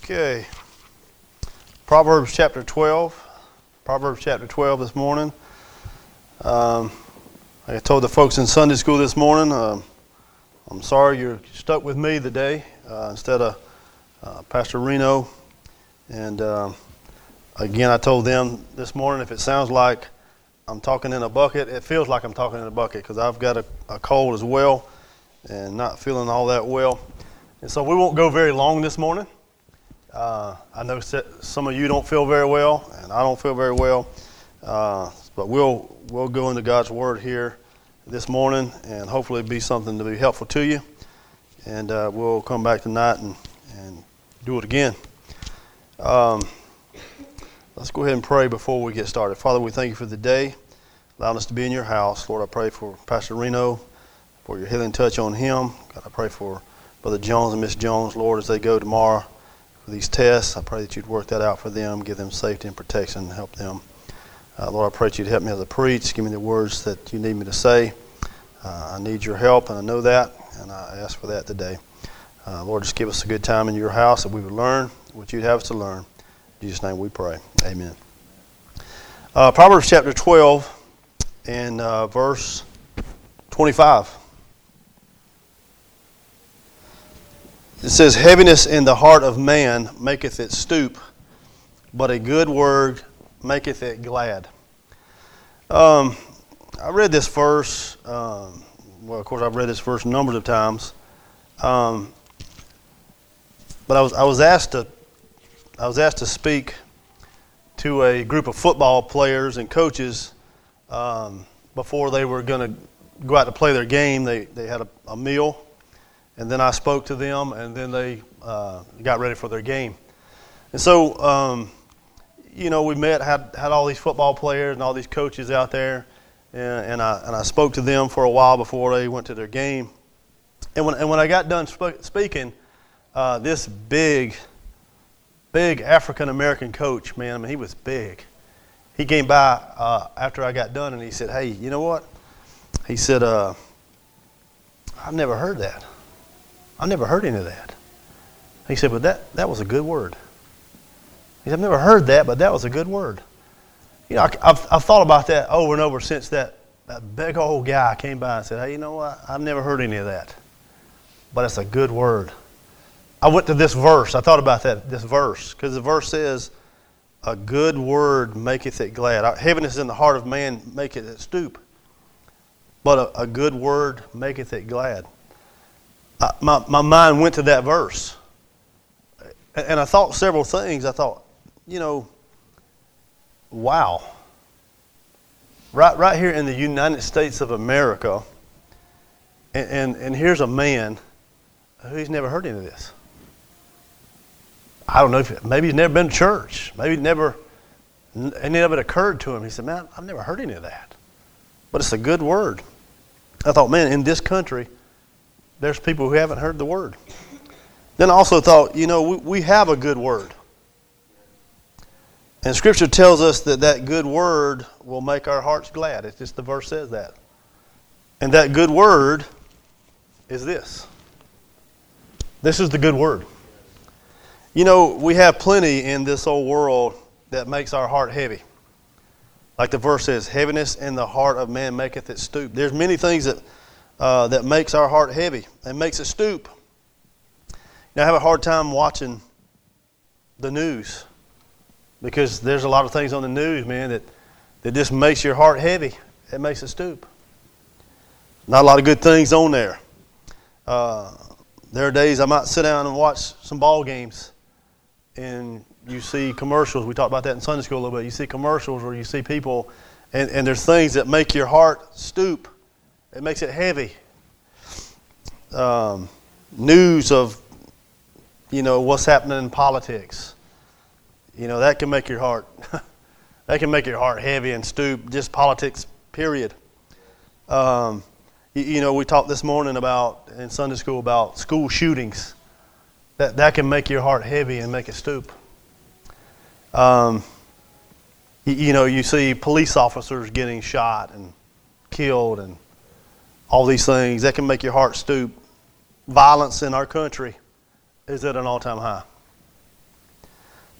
Okay. Proverbs chapter 12. Proverbs chapter 12 this morning. Like I told the folks in Sunday school this morning, I'm sorry you're stuck with me today instead of Pastor Reno. And again, I told them this morning, if it sounds like I'm talking in a bucket, it feels like I'm talking in a bucket because I've got a cold as well and not feeling all that well. And so we won't go very long this morning. I know some of you don't feel very well, and I don't feel very well, but we'll go into God's Word here this morning, and hopefully be something to be helpful to you. And we'll come back tonight and do it again. Let's go ahead and pray before we get started. Father, we thank you for the day, allowing us to be in your house. Lord, I pray for Pastor Reno, for your healing touch on him. God, I pray for Brother Jones and Miss Jones, Lord, as they go tomorrow for these tests. I pray that you'd work that out for them, give them safety and protection, and help them. Lord, I pray that you'd help me as I preach, give me the words that you need me to say. I need your help, and I know that, and I ask for that today. Lord, just give us a good time in your house that we would learn what you'd have us to learn. In Jesus' name we pray. Amen. Proverbs chapter 12 and verse 25. It says, heaviness in the heart of man maketh it stoop, but a good word maketh it glad. I read this verse, well, of course I've read this verse numbers of times, but I was asked to speak to a group of football players and coaches before they were going to go out to play their game. They had a meal. And then I spoke to them, and then they got ready for their game. And so, we met, had all these football players and all these coaches out there, and I spoke to them for a while before they went to their game. And when I got done speaking, this big African American coach, man, I mean, he was big. He came by after I got done, and he said, "Hey, you know what?" He said, "I've never heard that. I never heard any of that." He said, "But that was a good word." He said, "I've never heard that, but that was a good word." You know, I've thought about that over and over since that big old guy came by and said, "Hey, you know what? I've never heard any of that, but it's a good word." I went to this verse. I thought about this verse, because the verse says, "A good word maketh it glad." Heaviness in the heart of man maketh it stoop, but a good word maketh it glad. My mind went to that verse, and I thought several things. I thought, wow. Right here in the United States of America, and here's a man who's never heard any of this. I don't know, maybe he's never been to church. Maybe any of it occurred to him. He said, "Man, I've never heard any of that. But it's a good word." I thought, man, in this country, there's people who haven't heard the word. Then I also thought, we have a good word. And Scripture tells us that good word will make our hearts glad. It's just the verse says that. And that good word is this. This is the good word. We have plenty in this old world that makes our heart heavy. Like the verse says, heaviness in the heart of man maketh it stoop. There's many things that makes our heart heavy and makes it stoop. I have a hard time watching the news because there's a lot of things on the news, man, that just makes your heart heavy. It makes it stoop. Not a lot of good things on there. There are days I might sit down and watch some ball games, and you see commercials. We talked about that in Sunday school a little bit. You see commercials where you see people, and there's things that make your heart stoop. It makes it heavy. News of, what's happening in politics. That can make your heart, heavy and stoop. Just politics, period. We talked this morning in Sunday school about school shootings. That can make your heart heavy and make it stoop. You see police officers getting shot and killed and all these things. That can make your heart stoop. Violence in our country is at an all-time high.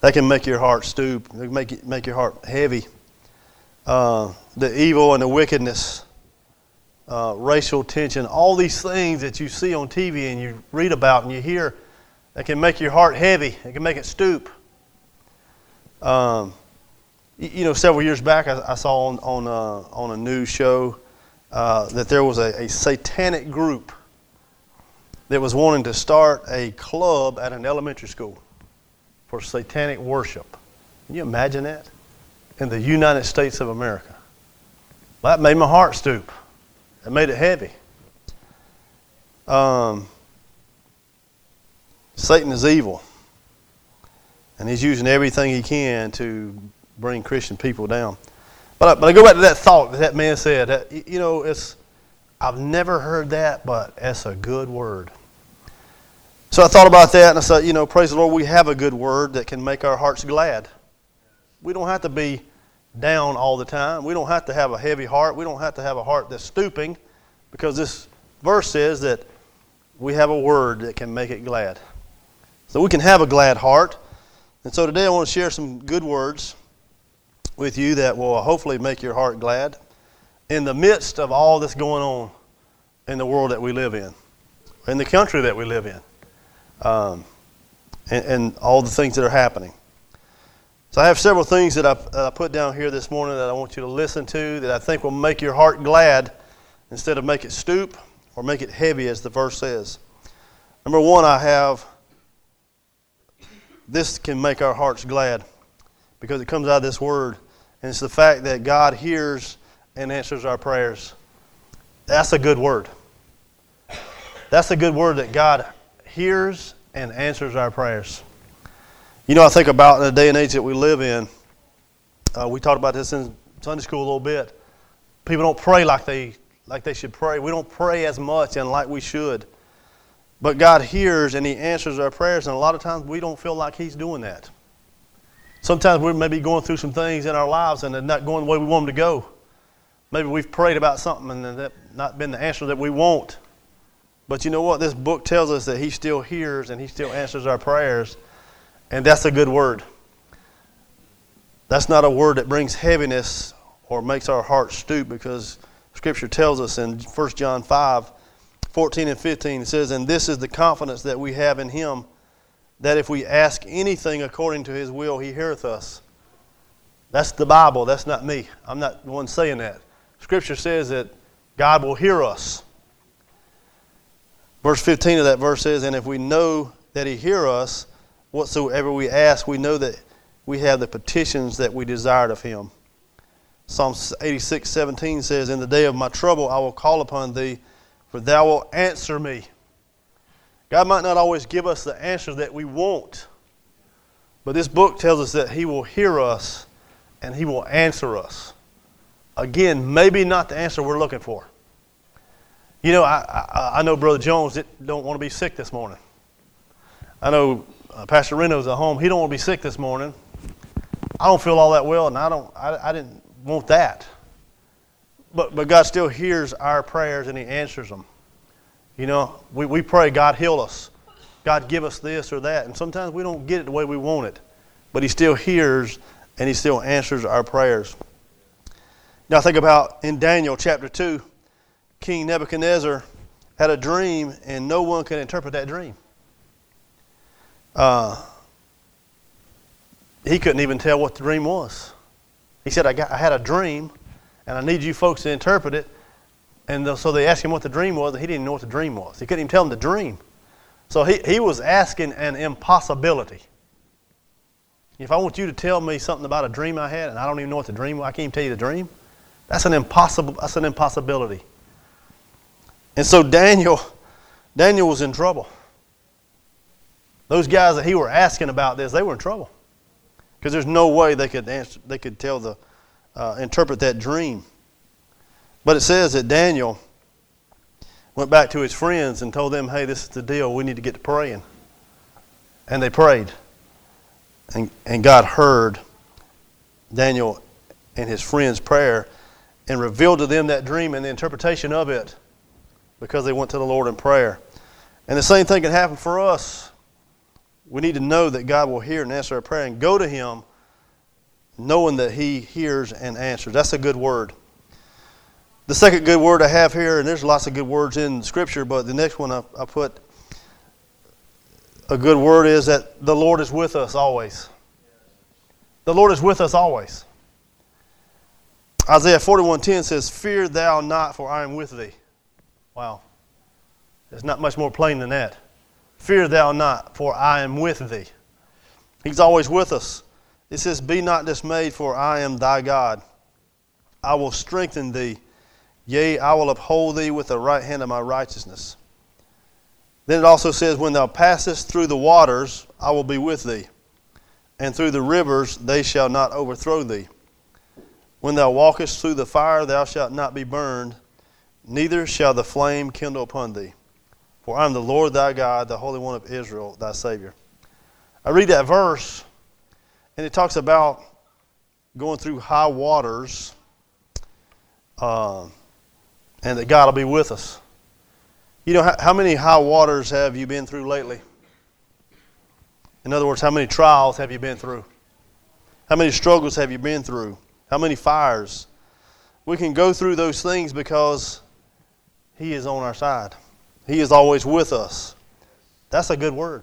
They can make your heart stoop. They can make your heart heavy. The evil and the wickedness, racial tension, all these things that you see on TV and you read about and you hear, that can make your heart heavy. It can make it stoop. Several years back, I saw on a news show that there was a satanic group that was wanting to start a club at an elementary school for satanic worship. Can you imagine that? In the United States of America. Well, that made my heart stoop. It made it heavy. Satan is evil. And he's using everything he can to bring Christian people down. But I go back to that thought that man said. That, I've never heard that, but that's a good word. So I thought about that, and I said, praise the Lord, we have a good word that can make our hearts glad. We don't have to be down all the time. We don't have to have a heavy heart. We don't have to have a heart that's stooping, because this verse says that we have a word that can make it glad. So we can have a glad heart. And so today I want to share some good words with you that will hopefully make your heart glad in the midst of all that's going on in the world that we live in the country that we live in, and all the things that are happening. So I have several things that I put down here this morning that I want you to listen to that I think will make your heart glad instead of make it stoop or make it heavy, as the verse says. Number one, I have, this can make our hearts glad because it comes out of this word, and it's the fact that God hears and answers our prayers. That's a good word. That's a good word, that God hears and answers our prayers. I think about the day and age that we live in. We talked about this in Sunday school a little bit. People don't pray like they should pray. We don't pray as much and like we should. But God hears and He answers our prayers, and a lot of times we don't feel like He's doing that. Sometimes we're maybe going through some things in our lives and they're not going the way we want them to go. Maybe we've prayed about something and that's not been the answer that we want. But you know what? This book tells us that He still hears and He still answers our prayers. And that's a good word. That's not a word that brings heaviness or makes our heart stoop, because Scripture tells us in 1 John 5:14 and 15, it says, "And this is the confidence that we have in Him, that if we ask anything according to His will, He heareth us." That's the Bible. That's not me. I'm not the one saying that. Scripture says that God will hear us. Verse 15 of that verse says, "And if we know that He hear us, whatsoever we ask, we know that we have the petitions that we desired of Him." Psalm 86:17 says, "In the day of my trouble I will call upon Thee, for Thou wilt answer me." God might not always give us the answer that we want, but this book tells us that He will hear us and He will answer us. Again, maybe not the answer we're looking for. I know Brother Jones don't want to be sick this morning. I know Pastor Reno's at home. He don't want to be sick this morning. I don't feel all that well, and I didn't want that. But God still hears our prayers and He answers them. We pray, God heal us. God give us this or that. And sometimes we don't get it the way we want it. But He still hears and He still answers our prayers. Now think about in Daniel chapter 2, King Nebuchadnezzar had a dream and no one could interpret that dream. He couldn't even tell what the dream was. He said, I had a dream and I need you folks to interpret it. And so they asked him what the dream was, and he didn't know what the dream was. He couldn't even tell them the dream. So he was asking an impossibility. If I want you to tell me something about a dream I had and I don't even know what the dream was, I can't even tell you the dream, that's an impossibility. And so Daniel was in trouble. Those guys that he were asking about this, they were in trouble. Because there's no way they could interpret that dream. But it says that Daniel went back to his friends and told them, "Hey, this is the deal. We need to get to praying." And they prayed. And God heard Daniel and his friends' prayer and revealed to them that dream and the interpretation of it, because they went to the Lord in prayer. And the same thing can happen for us. We need to know that God will hear and answer our prayer and go to Him knowing that He hears and answers. That's a good word. The second good word I have here, and there's lots of good words in Scripture, but the next one I put, a good word is that the Lord is with us always. The Lord is with us always. Isaiah 41:10 says, "Fear thou not, for I am with thee." Wow. There's not much more plain than that. Fear thou not, for I am with thee. He's always with us. It says, "Be not dismayed, for I am thy God. I will strengthen thee. Yea, I will uphold thee with the right hand of my righteousness." Then it also says, "When thou passest through the waters, I will be with thee. And through the rivers, they shall not overthrow thee. When thou walkest through the fire, thou shalt not be burned, neither shall the flame kindle upon thee. For I am the Lord thy God, the Holy One of Israel, thy Savior." I read that verse, and it talks about going through high waters, and that God will be with us. You know, how many high waters have you been through lately? In other words, how many trials have you been through? How many struggles have you been through? How many fires? We can go through those things because He is on our side. He is always with us. That's a good word.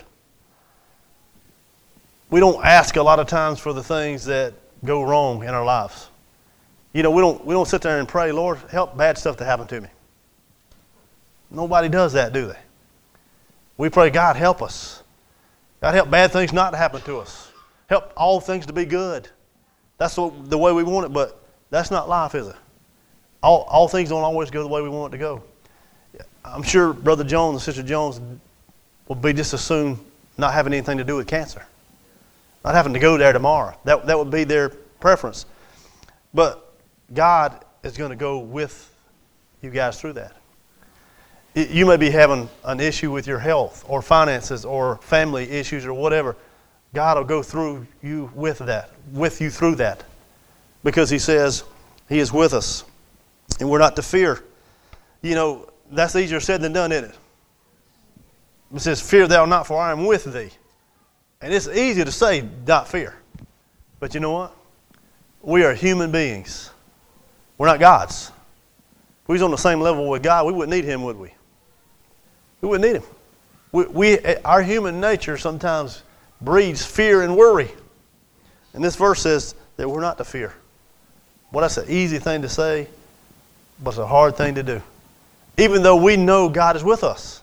We don't ask a lot of times for the things that go wrong in our lives. You know, we don't sit there and pray, "Lord, help bad stuff to happen to me." Nobody does that, do they? We pray, "God, help us. God, help bad things not to happen to us. Help all things to be good." That's the way we want it, but that's not life, is it? All things don't always go the way we want it to go. I'm sure Brother Jones and Sister Jones will be just as soon not having anything to do with cancer. Not having to go there tomorrow. That would be their preference. But God is going to go with you guys through that. You may be having an issue with your health or finances or family issues or whatever. God will go through you with you through that. Because He says He is with us. And we're not to fear. You know, that's easier said than done, isn't it? It says, "Fear thou not, for I am with thee." And it's easy to say, not fear. But you know what? We are human beings. We're not gods. If we was on the same level with God, we wouldn't need Him, would we? We wouldn't need Him. Our human nature sometimes breeds fear and worry. And this verse says that we're not to fear. Well, that's an easy thing to say, but it's a hard thing to do. Even though we know God is with us.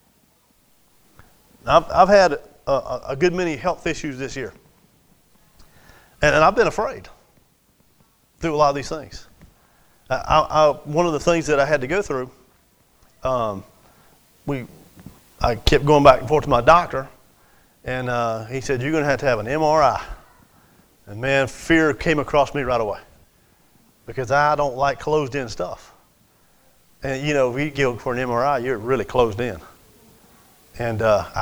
I've had a good many health issues this year. And I've been afraid through a lot of these things. One of the things that I had to go through, I kept going back and forth to my doctor, and he said, "You're going to have an MRI." And man, fear came across me right away because I don't like closed-in stuff. And you know, if you go for an MRI, you're really closed in. And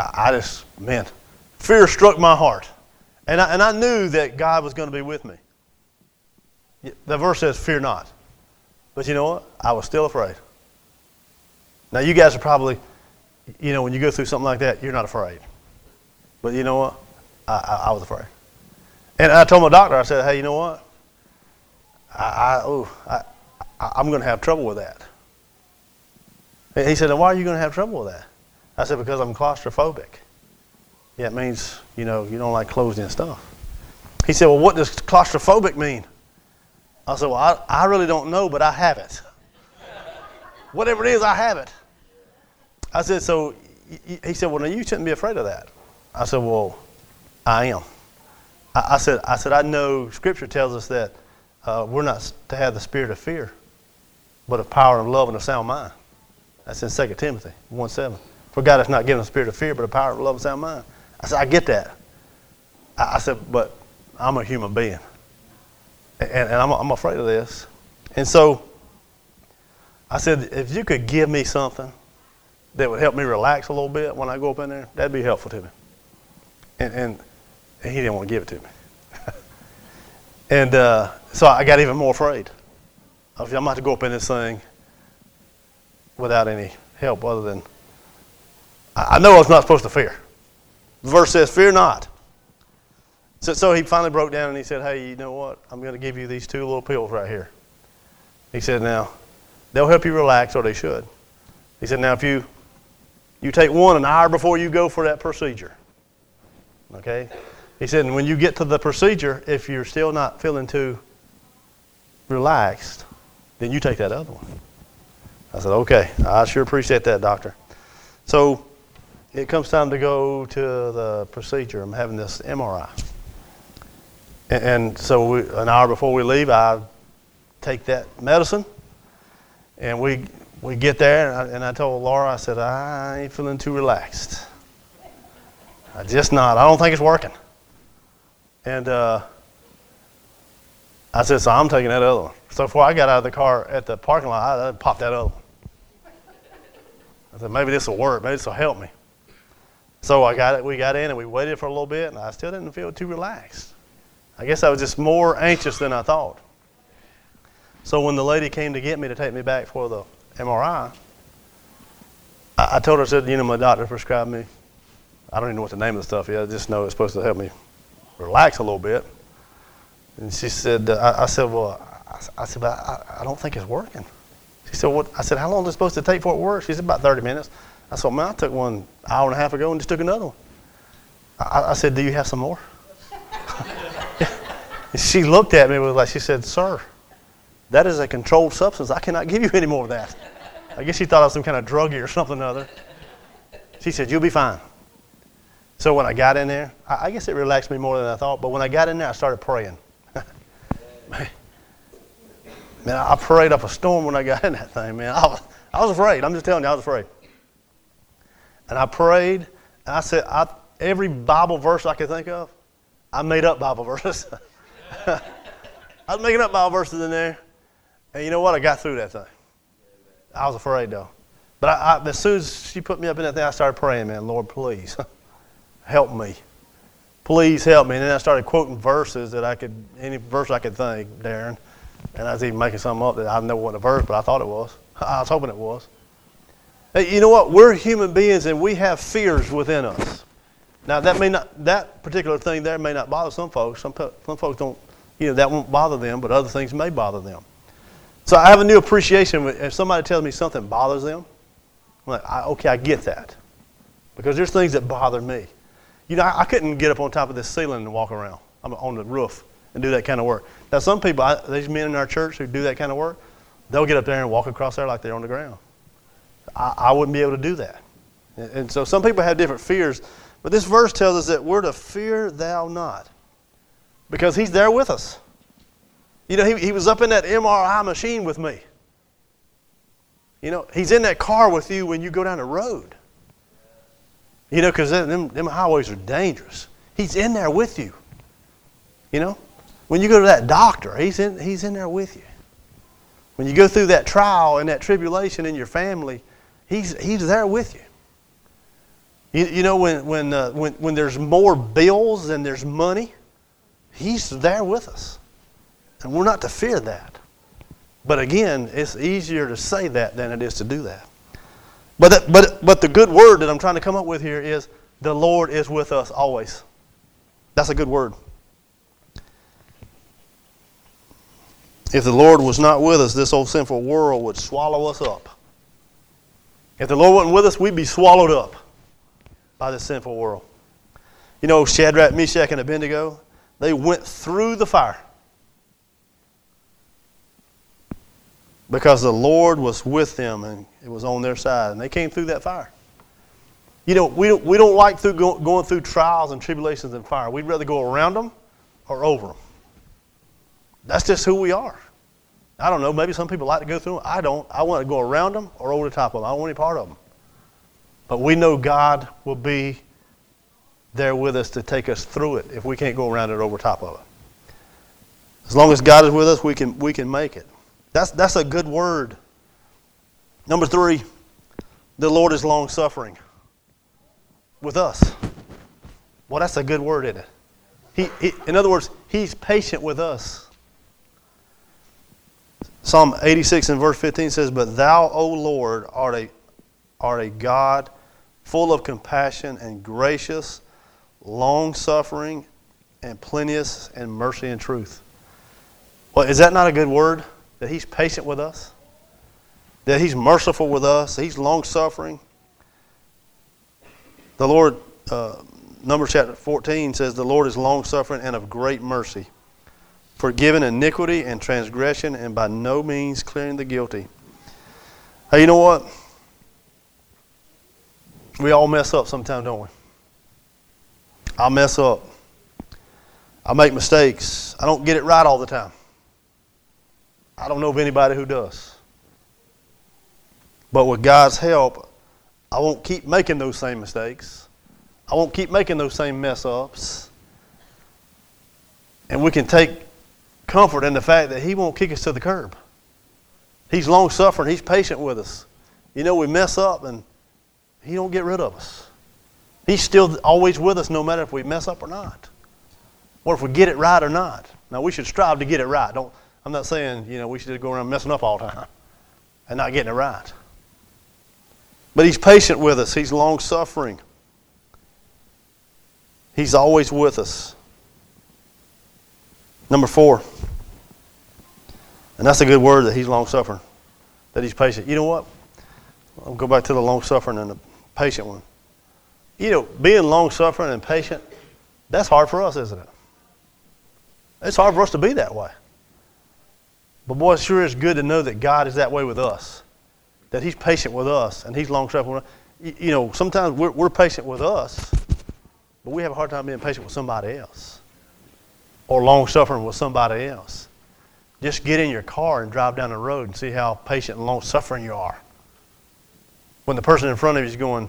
fear struck my heart. And I knew that God was going to be with me. The verse says, "Fear not." But you know what? I was still afraid. Now you guys are probably, you know, when you go through something like that, you're not afraid. But you know what? I was afraid. And I told my doctor, I said, "Hey, you know what? I'm going to have trouble with that." And he said, "Why are you going to have trouble with that?" I said, "Because I'm claustrophobic." Yeah, it means, you know, you don't like closed-in stuff. He said, "Well, what does claustrophobic mean?" I said, "Well, I really don't know, but I have it." Whatever it is, I have it. I said, "So," he said, "Well, no, you shouldn't be afraid of that." I said, "Well, I am." I said, "I know Scripture tells us that we're not to have the spirit of fear, but of power and love and a sound mind." That's in 2 Timothy 1:7. "For God has not given a spirit of fear, but a power of love and sound mind." I said, "I get that." I said, "But I'm a human being, and I'm afraid of this." And so I said, "If you could give me something that would help me relax a little bit when I go up in there, that'd be helpful to me." And he didn't want to give it to me. And so I got even more afraid. I said, I'm going to have to go up in this thing without any help other than, I know I was not supposed to fear. The verse says, fear not. So he finally broke down and he said, hey, you know what? I'm going to give you these 2 little pills right here. He said, now, they'll help you relax, or they should. He said, now, if you take one an hour before you go for that procedure. Okay? He said, and when you get to the procedure, if you're still not feeling too relaxed, then you take that other one. I said, okay, I sure appreciate that, doctor. So it comes time to go to the procedure. I'm having this MRI. And so an hour before we leave, I take that medicine, and we get there, and I told Laura, I said, I ain't feeling too relaxed. I just not. I don't think it's working. And I said, so I'm taking that other one. So before I got out of the car at the parking lot, I popped that other one. I said, maybe this will work. Maybe this will help me. So we got in, and we waited for a little bit, and I still didn't feel too relaxed. I guess I was just more anxious than I thought. So when the lady came to get me to take me back for the MRI, I told her, I said, my doctor prescribed me, I don't even know what the name of the stuff is, I just know it's supposed to help me relax a little bit. And she said, I said, but I don't think it's working. She said, what? I said, how long is it supposed to take for it to work? She said, about 30 minutes. I said, man, I took one an hour and a half ago and just took another one. I said, do you have some more? She looked at me with like, she said, sir, that is a controlled substance. I cannot give you any more of that. I guess she thought I was some kind of druggie or something or other. She said, you'll be fine. So when I got in there, I guess it relaxed me more than I thought, but when I got in there, I started praying. Man, I prayed up a storm when I got in that thing, man. I was afraid. I'm just telling you, I was afraid. And I prayed, and I said, every Bible verse I could think of, I made up Bible verses. I was making up Bible verses in there. And you know what? I got through that thing. I was afraid, though. But as soon as she put me up in that thing, I started praying, man, Lord, please help me. Please help me. And then I started quoting verses any verse I could think, Darren. And I was even making something up that I didn't know what a verse, but I thought it was. I was hoping it was. Hey, you know what? We're human beings, and we have fears within us. Now, that particular thing there may not bother some folks. Some folks don't, that won't bother them, but other things may bother them. So I have a new appreciation. If somebody tells me something bothers them, I'm like, okay, I get that. Because there's things that bother me. I couldn't get up on top of this ceiling and walk around. I'm on the roof and do that kind of work. Now, some people, these men in our church who do that kind of work, they'll get up there and walk across there like they're on the ground. I wouldn't be able to do that. And so some people have different fears. But this verse tells us that we're to fear thou not. Because he's there with us. He was up in that MRI machine with me. He's in that car with you when you go down the road. Because them highways are dangerous. He's in there with you. When you go to that doctor, he's in there with you. When you go through that trial and that tribulation in your family, he's there with you. When there's more bills than there's money, he's there with us. And we're not to fear that. But again, it's easier to say that than it is to do that. But the good word that I'm trying to come up with here is the Lord is with us always. That's a good word. If the Lord was not with us, this old sinful world would swallow us up. If the Lord wasn't with us, we'd be swallowed up by this sinful world. Shadrach, Meshach, and Abednego, they went through the fire because the Lord was with them and it was on their side, and they came through that fire. We don't like going through trials and tribulations and fire. We'd rather go around them or over them. That's just who we are. I don't know, maybe some people like to go through them. I don't. I want to go around them or over the top of them. I don't want any part of them. But we know God will be there with us to take us through it if we can't go around it or over top of it. As long as God is with us, we can make it. That's a good word. Number 3, the Lord is long-suffering with us. Well, that's a good word, isn't it? In other words, he's patient with us. Psalm 86 and verse 15 says, but thou, O Lord, art a God full of compassion and gracious, long-suffering, and plenteous in mercy and truth. Well, is that not a good word? That he's patient with us? That he's merciful with us? He's long-suffering? The Lord, Numbers chapter 14 says, the Lord is long-suffering and of great mercy, forgiving iniquity and transgression, and by no means clearing the guilty. Hey, you know what? We all mess up sometimes, don't we? I mess up. I make mistakes. I don't get it right all the time. I don't know of anybody who does. But with God's help, I won't keep making those same mistakes. I won't keep making those same mess ups. And we can take comfort in the fact that he won't kick us to the curb. He's long-suffering. He's patient with us. You know, we mess up and he don't get rid of us. He's still always with us no matter if we mess up or not. Or if we get it right or not. Now, we should strive to get it right. I'm not saying, we should go around messing up all the time and not getting it right. But he's patient with us. He's long-suffering. He's always with us. Number 4. And that's a good word, that he's long-suffering, that he's patient. You know what? I'll go back to the long-suffering and the patient one. Being long-suffering and patient, that's hard for us, isn't it? It's hard for us to be that way. But boy, it sure is good to know that God is that way with us, that he's patient with us and he's long-suffering with us. Sometimes we're patient with us, but we have a hard time being patient with somebody else or long-suffering with somebody else. Just get in your car and drive down the road and see how patient and long-suffering you are. When the person in front of you is going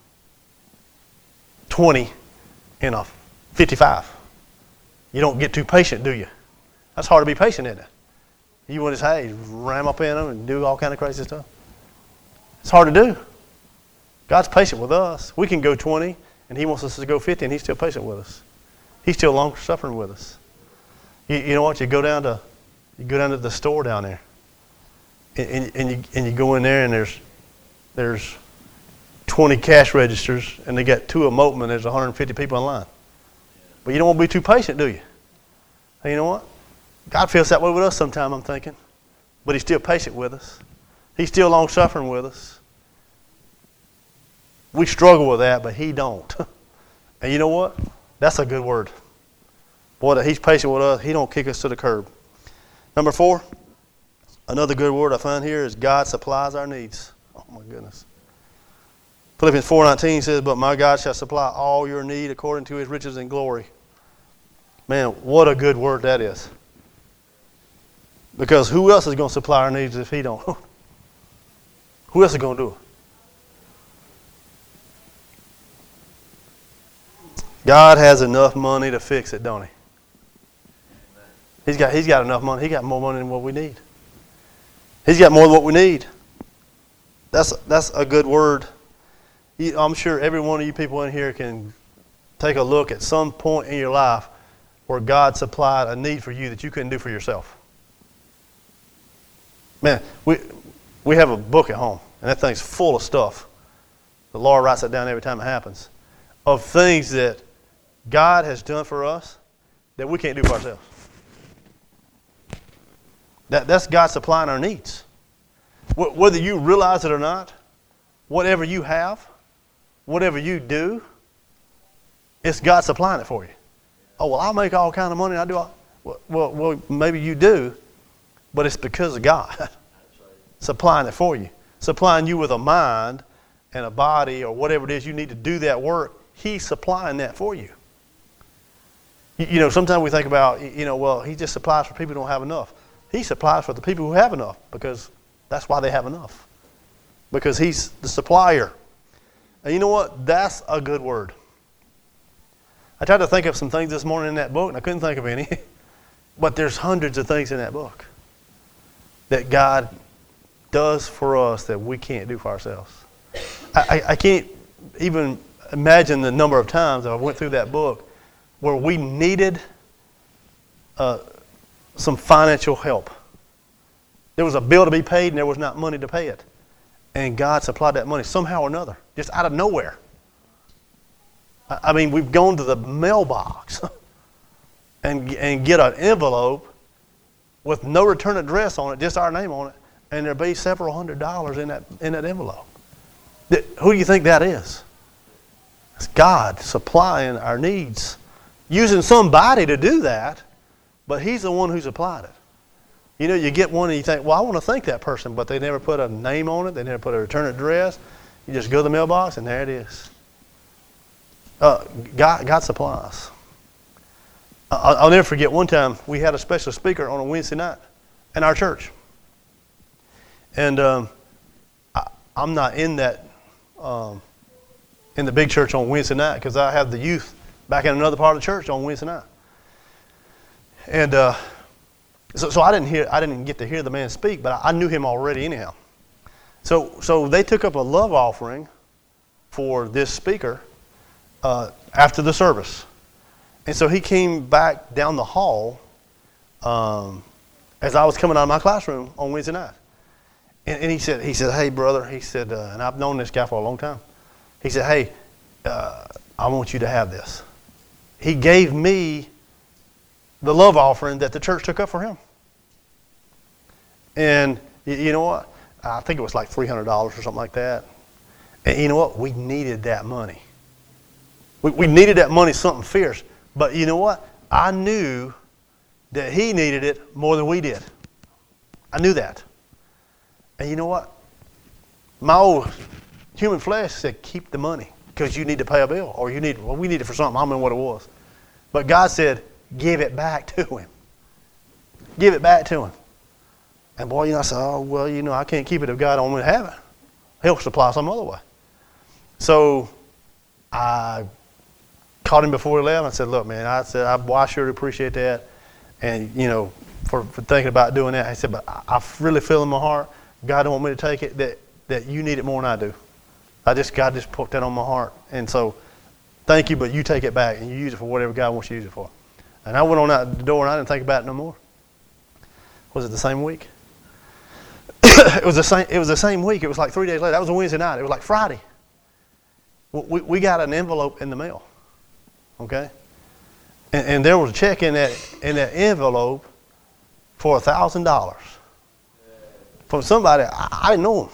20 in a 55, you don't get too patient, do you? That's hard to be patient, isn't it? You want to ram up in them and do all kind of crazy stuff. It's hard to do. God's patient with us. We can go 20, and he wants us to go 50, and he's still patient with us. He's still long-suffering with us. You know what? You go down to the store down there, and you go in there, and there's 20 cash registers, and they got 2 of them open, and there's 150 people in line. But you don't want to be too patient, do you? Hey, you know what? God feels that way with us sometimes, I'm thinking. But he's still patient with us. He's still long-suffering with us. We struggle with that, but he don't. And you know what? That's a good word. Boy, that he's patient with us. He don't kick us to the curb. Number 4, another good word I find here is God supplies our needs. Oh, my goodness. Philippians 4:19 says, but my God shall supply all your need according to his riches and glory. Man, what a good word that is. Because who else is going to supply our needs if he don't? Who else is going to do it? God has enough money to fix it, don't he? He's got enough money. He got more money than what we need. He's got more than what we need. That's a good word. I'm sure every one of you people in here can take a look at some point in your life where God supplied a need for you that you couldn't do for yourself. Man, we have a book at home, and that thing's full of stuff. The Lord writes it down every time it happens, of things that God has done for us that we can't do for ourselves. That's God supplying our needs. Whether you realize it or not, whatever you have, whatever you do, it's God supplying it for you. Oh, well, I'll make all kind of money. I do all. Well, maybe you do, but it's because of God supplying it for you. Supplying you with a mind and a body or whatever it is you need to do that work. He's supplying that for you. Sometimes we think about, well, he just supplies for people who don't have enough. He supplies for the people who have enough because that's why they have enough. Because he's the supplier. And you know what? That's a good word. I tried to think of some things this morning in that book, and I couldn't think of any. But there's hundreds of things in that book that God does for us that we can't do for ourselves. I can't even imagine the number of times that I went through that book where we needed some financial help. There was a bill to be paid, and there was not money to pay it. And God supplied that money somehow or another, just out of nowhere. I mean, we've gone to the mailbox and get an envelope with no return address on it, just our name on it, and there'll be several $100s in that envelope. Who do you think that is? It's God supplying our needs, using somebody to do that, but He's the one who supplied it. You know, you get one and you think, well, I want to thank that person, but they never put a name on it. They never put a return address. You just go to the mailbox and there it is. God supplies. I'll never forget one time we had a special speaker on a Wednesday night in our church. And I'm not in that, in the big church on Wednesday night because I have the youth back in another part of the church on Wednesday night. And so I didn't get to hear the man speak, but I knew him already anyhow. So they took up a love offering for this speaker after the service. And so he came back down the hall as I was coming out of my classroom on Wednesday night. And he said, hey, brother, he said, and I've known this guy for a long time. He said, hey, I want you to have this. He gave me the love offering that the church took up for him. And you know what? I think it was like $300 or something like that. And you know what? We needed that money. We needed that money, something fierce. But you know what? I knew that he needed it more than we did. I knew that. And you know what? My old human flesh said, keep the money because you need to pay a bill or we need it for something. I don't know what it was. But God said, give it back to him. Give it back to him. And boy, I said, oh, well, I can't keep it if God don't want me to have it. He'll supply some other way. So I caught him before he left. I said, look, man, I sure appreciate that. And, for thinking about doing that. I said, but I really feel in my heart, God don't want me to take it, that you need it more than I do. God just put that on my heart. And so, thank you, but you take it back and you use it for whatever God wants you to use it for. And I went on out the door and I didn't think about it no more. Was it the same week? It was the same week. It was like 3 days later. That was a Wednesday night. It was like Friday. We got an envelope in the mail. Okay? And there was a check in that envelope for $1,000 from somebody I didn't know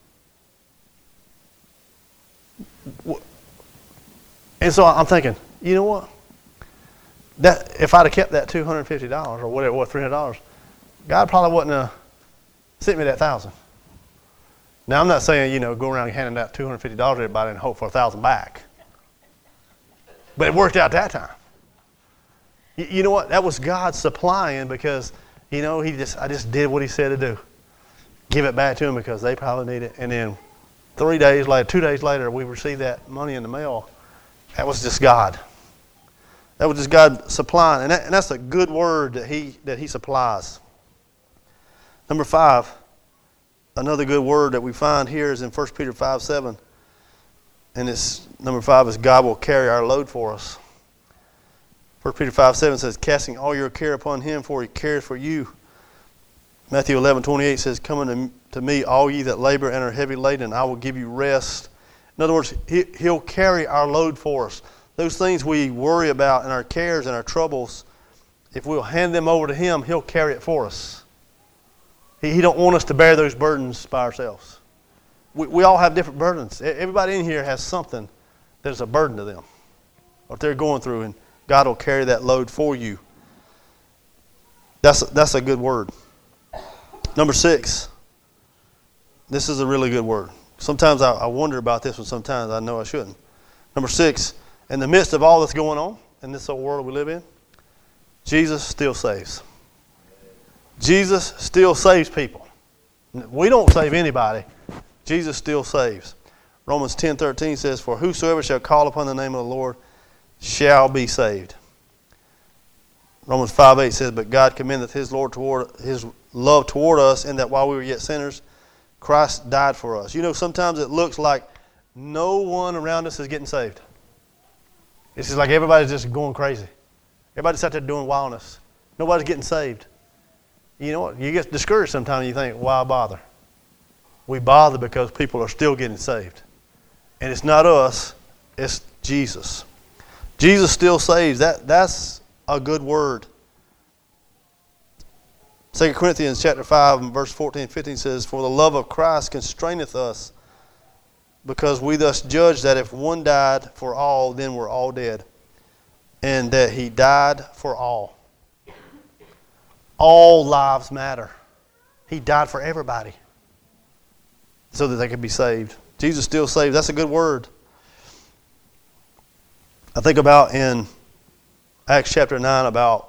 him. And so I'm thinking, you know what? That if I'd have kept that $250 or whatever it was, $300, God probably wouldn't have sent me that $1,000. Now I'm not saying go around handing out $250 to everybody and hope for $1,000 back, but it worked out that time. You know what? That was God supplying because I just did what He said to do. Give it back to them because they probably need it. And then 2 days later, we received that money in the mail. That was just God. That was just God supplying, and that's a good word that He supplies. Number 5, another good word that we find here is in 1 Peter 5:7, and it's number 5 is God will carry our load for us. 1 Peter 5:7 says, casting all your care upon Him, for He cares for you. Matthew 11:28 says, come unto me, all ye that labor and are heavy laden, and I will give you rest. In other words, He'll carry our load for us. Those things we worry about and our cares and our troubles, if we'll hand them over to Him, He'll carry it for us. He don't want us to bear those burdens by ourselves. We all have different burdens. Everybody in here has something that's a burden to them, what they're going through, and God will carry that load for you. That's a good word. Number 6. This is a really good word. Sometimes I wonder about this one. Sometimes I know I shouldn't. Number 6. In the midst of all that's going on in this old world we live in, Jesus still saves. Jesus still saves people. We don't save anybody. Jesus still saves. Romans 10:13 says, for whosoever shall call upon the name of the Lord shall be saved. Romans 5:8 says, but God commendeth His love toward us, in that while we were yet sinners, Christ died for us. Sometimes it looks like no one around us is getting saved. It's just like everybody's just going crazy. Everybody's out there doing wildness. Nobody's getting saved. You know what? You get discouraged sometimes and you think, why bother? We bother because people are still getting saved. And it's not us, it's Jesus. Jesus still saves. That's a good word. 2 Corinthians chapter 5 and verse 14 and 15 says, "For the love of Christ constraineth us, because we thus judge that if one died for all, then we're all dead, and that he died for all." All lives matter. He died for everybody so that they could be saved. Jesus still saves. That's a good word. I think about in Acts chapter 9 about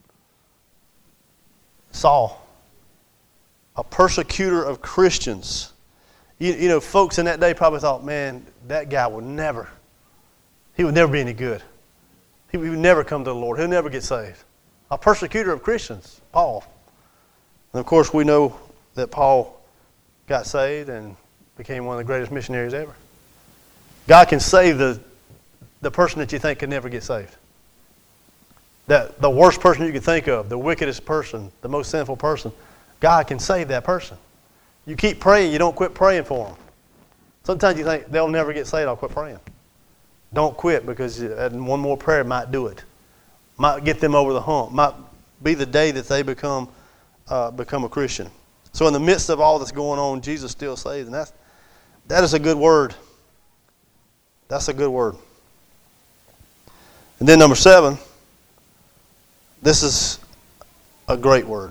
Saul, a persecutor of Christians. You know, folks in that day probably thought, man, that guy would never be any good. He would never come to the Lord. He'll never get saved. A persecutor of Christians, Paul. And of course, we know that Paul got saved and became one of the greatest missionaries ever. God can save the person that you think could never get saved. The worst person you can think of, the wickedest person, the most sinful person, God can save that person. You keep praying, you don't quit praying for them. Sometimes you think they'll never get saved, I'll quit praying. Don't quit, because one more prayer might do it. Might get them over the hump. Might be the day that they become a Christian. So in the midst of all that's going on, Jesus still saves, and that is a good word. That's a good word. And then number 7, this is a great word.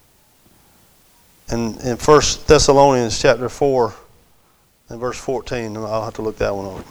And in 1 Thessalonians chapter 4 and verse 14, I'll have to look that one up.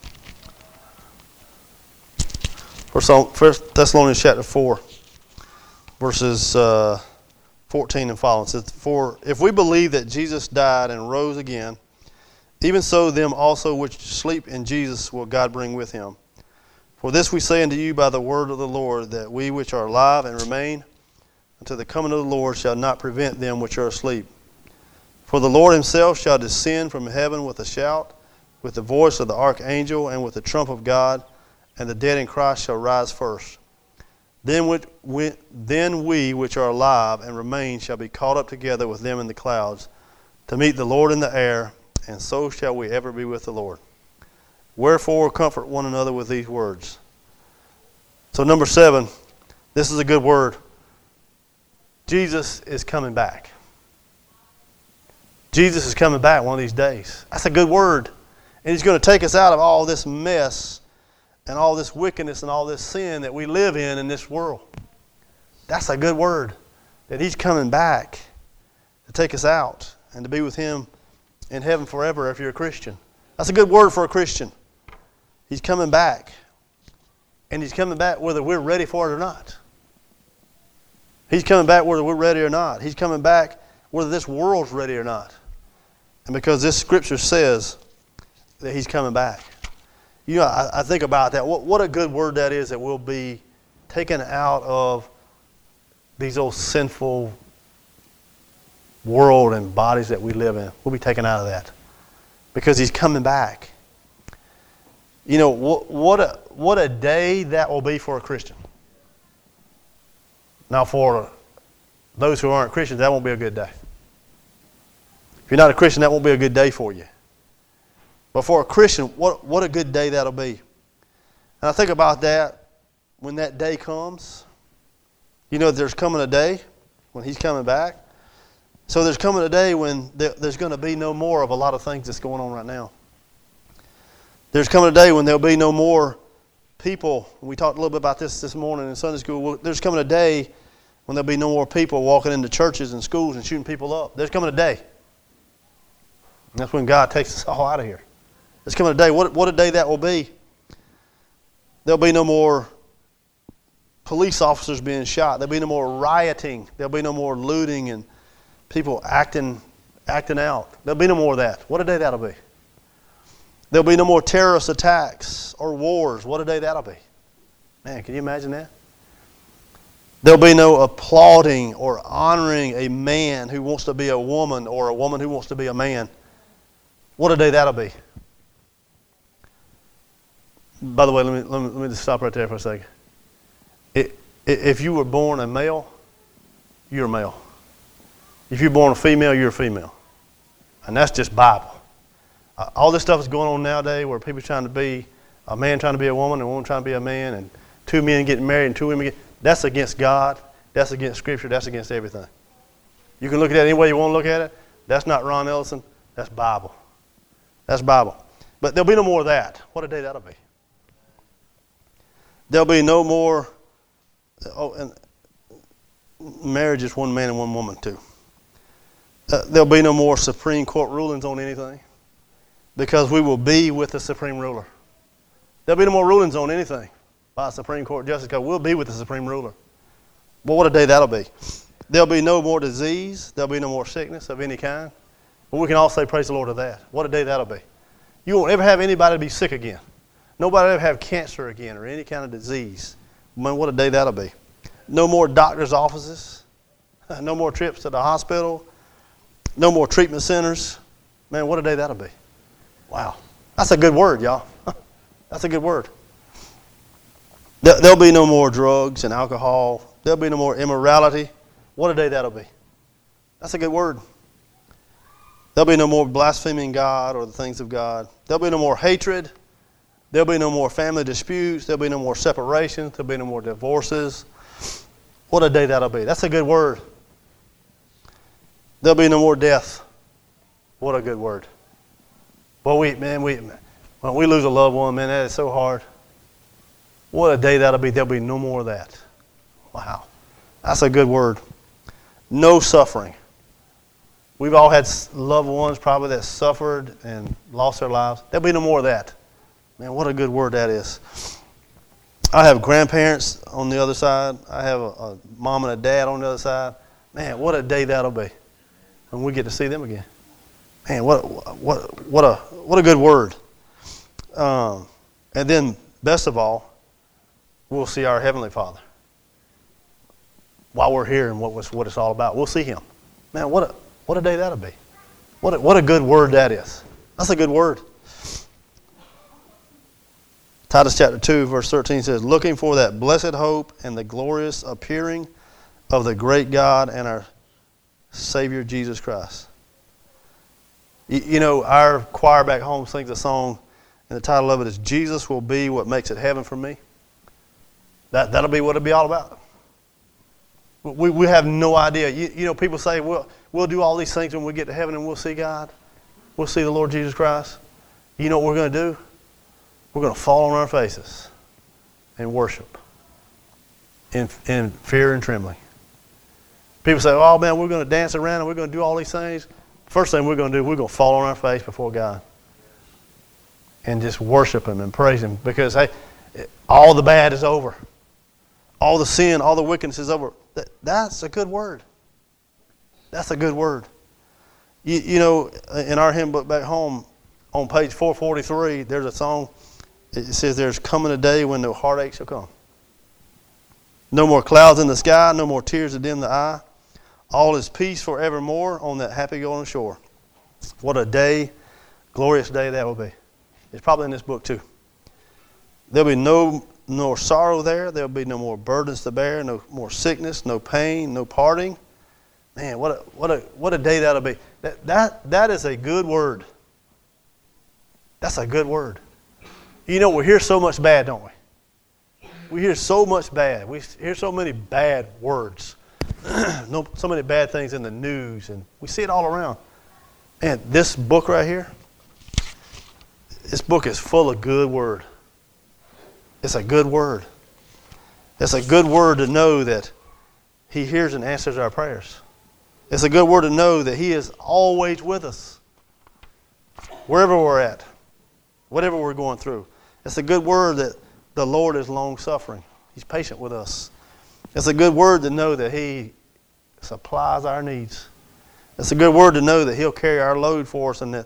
1 Thessalonians chapter 4, verses 14 and following. It says, "For if we believe that Jesus died and rose again, even so them also which sleep in Jesus will God bring with him. For this we say unto you by the word of the Lord, that we which are alive and remain until the coming of the Lord shall not prevent them which are asleep. For the Lord himself shall descend from heaven with a shout, with the voice of the archangel, and with the trump of God, and the dead in Christ shall rise first. Then we which are alive and remain shall be caught up together with them in the clouds, to meet the Lord in the air, and so shall we ever be with the Lord. Wherefore comfort one another with these words." So number 7, this is a good word. Jesus is coming back. Jesus is coming back one of these days. That's a good word. And he's going to take us out of all this mess and all this wickedness and all this sin that we live in this world. That's a good word. That he's coming back to take us out and to be with him in heaven forever if you're a Christian. That's a good word for a Christian. He's coming back. And he's coming back whether we're ready for it or not. He's coming back whether we're ready or not. He's coming back whether this world's ready or not. And because this scripture says that he's coming back. You know, I think about that. What a good word that is, that we'll be taken out of these old sinful world and bodies that we live in. We'll be taken out of that. Because he's coming back. You know, what a day that will be for a Christian. Now, for those who aren't Christians, that won't be a good day. If you're not a Christian, that won't be a good day for you. But for a Christian, what a good day that'll be. And I think about that when that day comes. You know, there's coming a day when he's coming back. So there's coming a day when there's going to be no more of a lot of things that's going on right now. There's coming a day when there'll be no more people. We talked a little bit about this morning in Sunday school. There's coming a day when there'll be no more people walking into churches and schools and shooting people up. There's coming a day. And that's when God takes us all out of here. There's coming a day. What a day that will be. There'll be no more police officers being shot. There'll be no more rioting. There'll be no more looting and people acting out. There'll be no more of that. What a day that'll be. There'll be no more terrorist attacks or wars. What a day that'll be. Man, can you imagine that? There'll be no applauding or honoring a man who wants to be a woman or a woman who wants to be a man. What a day that'll be. By the way, let me just stop right there for a second. If you were born a male, you're a male. If you're born a female, you're a female. And that's just Bible. All this stuff is going on nowadays where people are trying to be a man trying to be a woman and a woman trying to be a man, and two men getting married and two women that's against God. That's against Scripture. That's against everything. You can look at it any way you want to look at it. That's not Ron Ellison. That's Bible. That's Bible. But there'll be no more of that. What a day that'll be. There'll be no more. Oh, and marriage is one man and one woman too. There'll be no more Supreme Court rulings on anything, because we will be with the Supreme Ruler. There'll be no more rulings on anything by a Supreme Court justice, because we'll be with the Supreme Ruler. But what a day that'll be. There'll be no more disease. There'll be no more sickness of any kind. But we can all say praise the Lord to that. What a day that'll be. You won't ever have anybody be sick again. Nobody will ever have cancer again or any kind of disease. Man, what a day that'll be. No more doctor's offices. No more trips to the hospital. No more treatment centers. Man, what a day that'll be. Wow. That's a good word, y'all. That's a good word. There'll be no more drugs and alcohol. There'll be no more immorality. What a day that'll be. That's a good word. There'll be no more blaspheming God or the things of God. There'll be no more hatred. There'll be no more family disputes. There'll be no more separations. There'll be no more divorces. What a day that'll be. That's a good word. There'll be no more death. What a good word. Well, when we lose a loved one, man, that is so hard. What a day that'll be. There'll be no more of that. Wow. That's a good word. No suffering. We've all had loved ones probably that suffered and lost their lives. There'll be no more of that. Man, what a good word that is. I have grandparents on the other side. I have a mom and a dad on the other side. Man, what a day that'll be when we get to see them again. Man, what a good word. And then, best of all, we'll see our Heavenly Father while we're here and what it's all about. We'll see Him. Man, what a day that'll be. What a good word that is. That's a good word. Titus chapter 2, verse 13 says, looking for that blessed hope and the glorious appearing of the great God and our Savior Jesus Christ. You know, our choir back home sings a song, and the title of it is, Jesus will be what makes it heaven for me. That'll be what it'll be all about. We have no idea. You know, people say, we'll do all these things when we get to heaven and we'll see God. We'll see the Lord Jesus Christ. You know what we're going to do? We're going to fall on our faces and worship in fear and trembling. People say, oh man, we're going to dance around and we're going to do all these things. First thing we're going to do, we're going to fall on our face before God and just worship Him and praise Him, because, hey, all the bad is over. All the sin, all the wickedness is over. That's a good word. That's a good word. You know, in our hymn book back home, on page 443, there's a song. It says, there's coming a day when no heartache shall come. No more clouds in the sky, no more tears to dim the eye. All is peace forevermore on that happy golden shore. What a day, glorious day that will be. It's probably in this book too. There'll be no more sorrow there. There'll be no more burdens to bear, no more sickness, no pain, no parting. Man, what a day that'll be. That is a good word. That's a good word. You know, we hear so much bad, don't we? We hear so much bad. We hear so many bad words. So many bad things in the news, and we see it all around. And this book right here, this book is full of good word. It's a good word. It's a good word to know that He hears and answers our prayers. It's a good word to know that He is always with us, wherever we're at, whatever we're going through. It's a good word that the Lord is long-suffering. He's patient with us. It's a good word to know that He supplies our needs. It's a good word to know that He'll carry our load for us, and that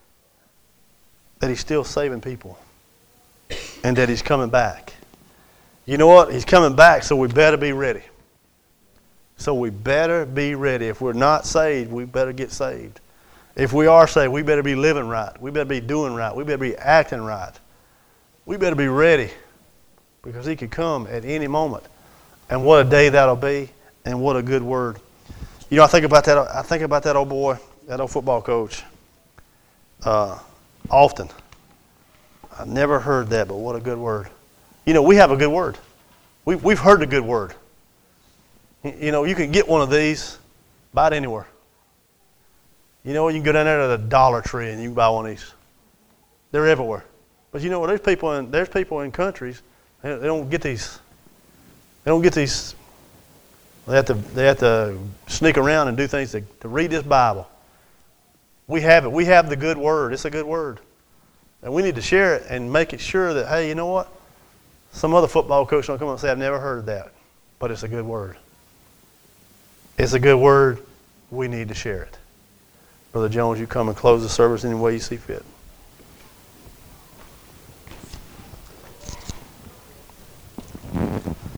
He's still saving people, and that He's coming back. You know what? He's coming back, so we better be ready. So we better be ready. If we're not saved, we better get saved. If we are saved, we better be living right. We better be doing right. We better be acting right. We better be ready, because He could come at any moment. And what a day that'll be, and what a good word. You know, I think about that old boy, that old football coach, often. I never heard that, but what a good word. You know, we have a good word. We've heard the good word. You know, you can get one of these, buy it anywhere. You know, you can go down there to the Dollar Tree and you can buy one of these. They're everywhere. But you know what? There's people in countries, they don't get these. They don't get these. They have to sneak around and do things to read this Bible. We have it. We have the good word. It's a good word. And we need to share it and make it sure that, hey, you know what? Some other football coach will come up and say, I've never heard that. But it's a good word. It's a good word. We need to share it. Brother Jones, you come and close the service any way you see fit.